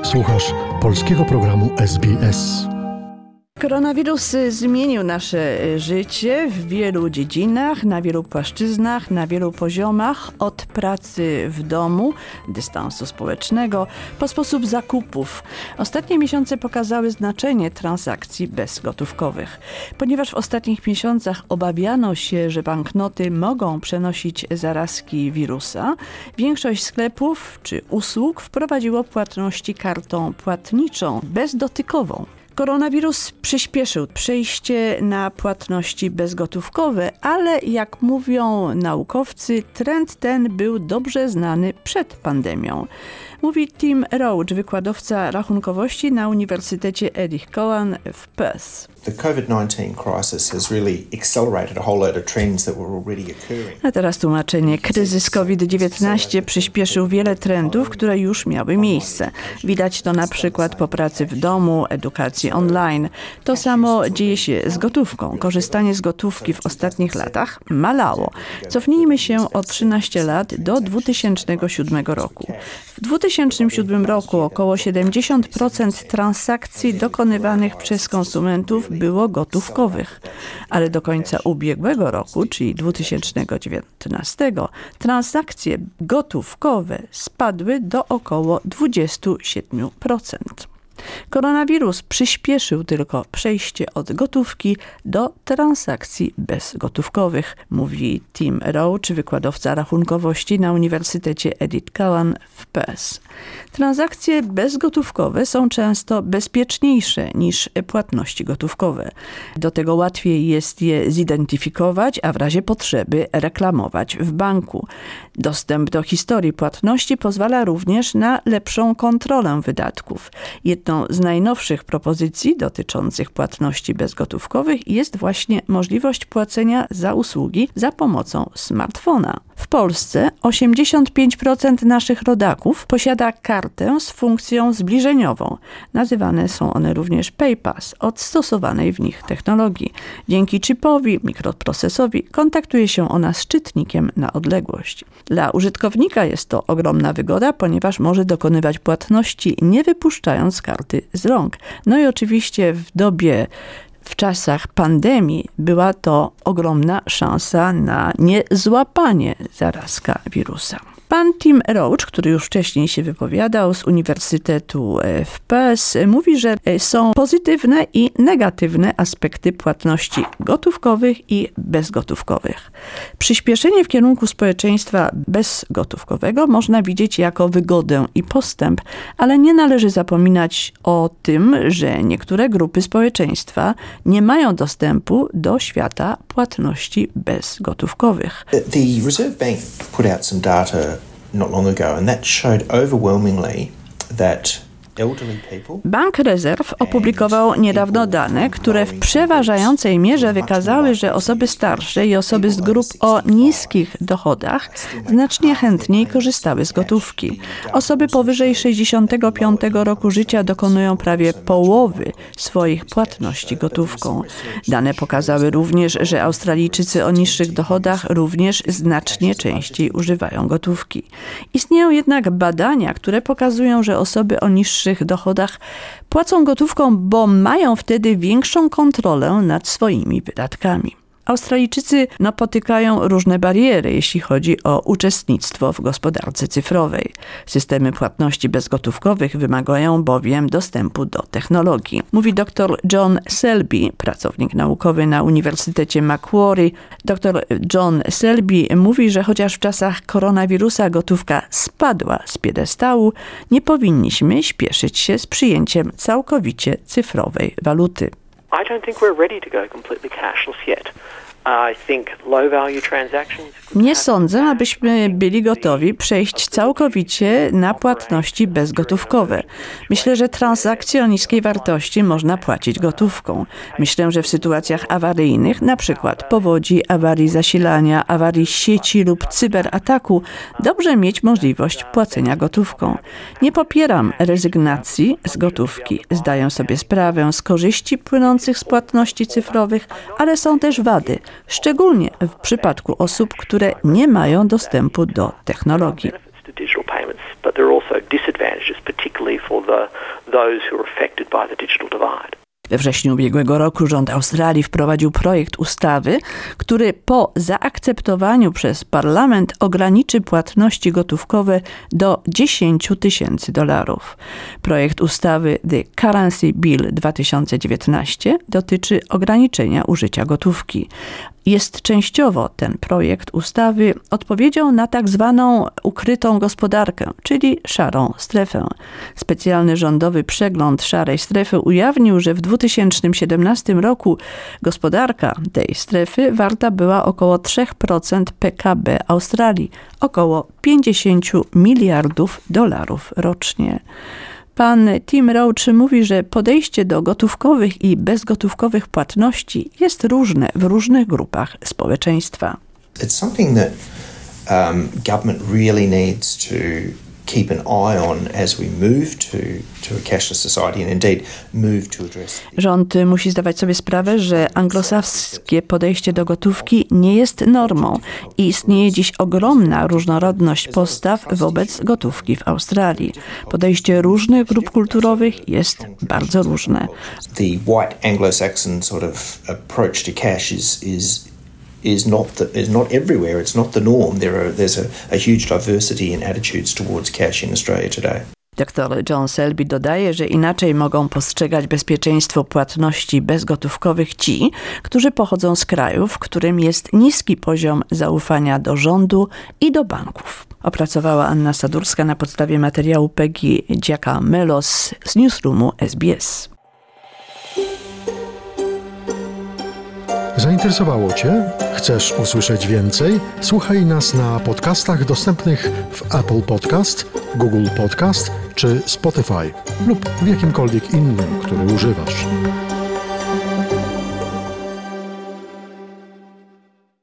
Słuchasz polskiego programu SBS. Koronawirus zmienił nasze życie w wielu dziedzinach, na wielu płaszczyznach, na wielu poziomach, od pracy w domu, dystansu społecznego, po sposób zakupów. Ostatnie miesiące pokazały znaczenie transakcji bezgotówkowych. Ponieważ w ostatnich miesiącach obawiano się, że banknoty mogą przenosić zarazki wirusa, większość sklepów czy usług wprowadziło płatności kartą płatniczą bezdotykową. Koronawirus przyspieszył przejście na płatności bezgotówkowe, ale jak mówią naukowcy, trend ten był dobrze znany przed pandemią. Mówi Tim Roach, wykładowca rachunkowości na Uniwersytecie Edith Cowan w Perth. The COVID-19 crisis has really accelerated a whole load of trends that were already occurring. A teraz tłumaczenie. Kryzys COVID-19 przyspieszył wiele trendów, które już miały miejsce. Widać to na przykład po pracy w domu, edukacji online. To samo dzieje się z gotówką. Korzystanie z gotówki w ostatnich latach malało. Cofnijmy się o 13 lat do 2007 roku. W 2007 roku około 70% transakcji dokonywanych przez konsumentów było gotówkowych, ale do końca ubiegłego roku, czyli 2019, transakcje gotówkowe spadły do około 27%. Koronawirus przyspieszył tylko przejście od gotówki do transakcji bezgotówkowych, mówi Tim Roach, wykładowca rachunkowości na Uniwersytecie Edith Cowan w Perth. Transakcje bezgotówkowe są często bezpieczniejsze niż płatności gotówkowe. Do tego łatwiej jest je zidentyfikować, a w razie potrzeby reklamować w banku. Dostęp do historii płatności pozwala również na lepszą kontrolę wydatków. Jedną z najnowszych propozycji dotyczących płatności bezgotówkowych jest właśnie możliwość płacenia za usługi za pomocą smartfona. W Polsce 85% naszych rodaków posiada kartę z funkcją zbliżeniową. Nazywane są one również PayPass od stosowanej w nich technologii. Dzięki chipowi, mikroprocesowi kontaktuje się ona z czytnikiem na odległość. Dla użytkownika jest to ogromna wygoda, ponieważ może dokonywać płatności nie wypuszczając karty z rąk. No i oczywiście w czasach pandemii była to ogromna szansa na niezłapanie zarazka wirusa. Pan Tim Roach, który już wcześniej się wypowiadał z Uniwersytetu w Perth, mówi, że są pozytywne i negatywne aspekty płatności gotówkowych i bezgotówkowych. Przyspieszenie w kierunku społeczeństwa bezgotówkowego można widzieć jako wygodę i postęp, ale nie należy zapominać o tym, że niektóre grupy społeczeństwa nie mają dostępu do świata płatności bezgotówkowych. The Reserve Bank put out some data not long ago, and that showed overwhelmingly that elderly people. Bank Rezerw opublikował niedawno dane, które w przeważającej mierze wykazały, że osoby starsze i osoby z grup o niskich dochodach znacznie chętniej korzystały z gotówki. Osoby powyżej 65 roku życia dokonują prawie połowy swoich płatności gotówką. Dane pokazały również, że Australijczycy o niższych dochodach również znacznie częściej używają gotówki. Istnieją jednak badania, które pokazują, że osoby o niższych dochodach płacą gotówką, bo mają wtedy większą kontrolę nad swoimi wydatkami. Australijczycy napotykają różne bariery, jeśli chodzi o uczestnictwo w gospodarce cyfrowej. Systemy płatności bezgotówkowych wymagają bowiem dostępu do technologii. Mówi dr John Selby, pracownik naukowy na Uniwersytecie Macquarie. Dr John Selby mówi, że chociaż w czasach koronawirusa gotówka spadła z piedestału, nie powinniśmy śpieszyć się z przyjęciem całkowicie cyfrowej waluty. I don't think we're ready to go completely cashless yet. I think low value transactions. Nie sądzę, abyśmy byli gotowi przejść całkowicie na płatności bezgotówkowe. Myślę, że transakcje o niskiej wartości można płacić gotówką. Myślę, że w sytuacjach awaryjnych, na przykład powodzi, awarii zasilania, awarii sieci lub cyberataku, dobrze mieć możliwość płacenia gotówką. Nie popieram rezygnacji z gotówki. Zdaję sobie sprawę z korzyści płynących z płatności cyfrowych, ale są też wady, szczególnie w przypadku osób, które nie mają dostępu do technologii. Digital payments but there are also disadvantages, particularly for those who are affected by the digital divide. We wrześniu ubiegłego roku rząd Australii wprowadził projekt ustawy, który po zaakceptowaniu przez parlament ograniczy płatności gotówkowe do $10,000. Projekt ustawy The Currency Bill 2019 dotyczy ograniczenia użycia gotówki. Jest częściowo ten projekt ustawy odpowiedzią na tak zwaną ukrytą gospodarkę, czyli szarą strefę. Specjalny rządowy przegląd szarej strefy ujawnił, że w 2017 roku gospodarka tej strefy warta była około 3% PKB Australii, około $50 miliardów rocznie. Pan Tim Roach mówi, że podejście do gotówkowych i bezgotówkowych płatności jest różne w różnych grupach społeczeństwa. It's something that government really needs to keep an eye on as we move to a cashless society and indeed move to address. Rząd musi zdawać sobie sprawę, że anglosaskie podejście do gotówki nie jest normą i istnieje dziś ogromna różnorodność postaw wobec gotówki w Australii. Podejście różnych grup kulturowych jest bardzo różne. The white Anglo-Saxon sort of approach to cash is not everywhere. It's not the norm. There's a huge diversity in attitudes towards cash in Australia today. Dr John Selby dodaje, że inaczej mogą postrzegać bezpieczeństwo płatności bezgotówkowych ci, którzy pochodzą z krajów, w którym jest niski poziom zaufania do rządu i do banków. Opracowała Anna Sadurska na podstawie materiału Peggy Giacomelos z newsroomu SBS. Zainteresowało Cię? Chcesz usłyszeć więcej? Słuchaj nas na podcastach dostępnych w Apple Podcast, Google Podcast czy Spotify lub w jakimkolwiek innym, który używasz.